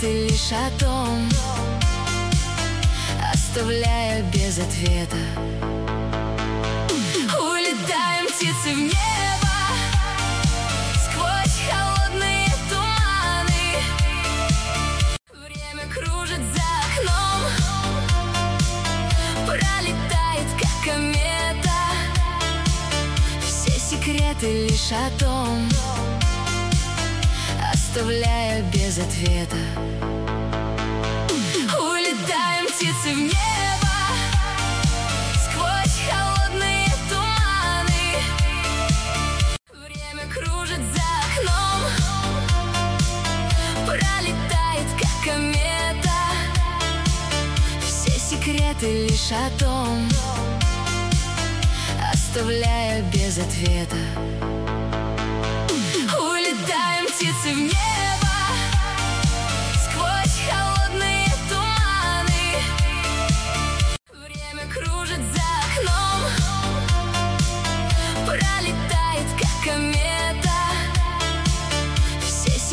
секреты лишь о том, оставляя без ответа. Улетаем птицы в небо сквозь холодные туманы. Время кружит за окном, пролетает как комета. Все секреты лишь о том, оставляя без ответа. Улетаем птицы в небо сквозь холодные туманы. Время кружит за окном, пролетает как комета. Все секреты лишь о том, оставляя без ответа.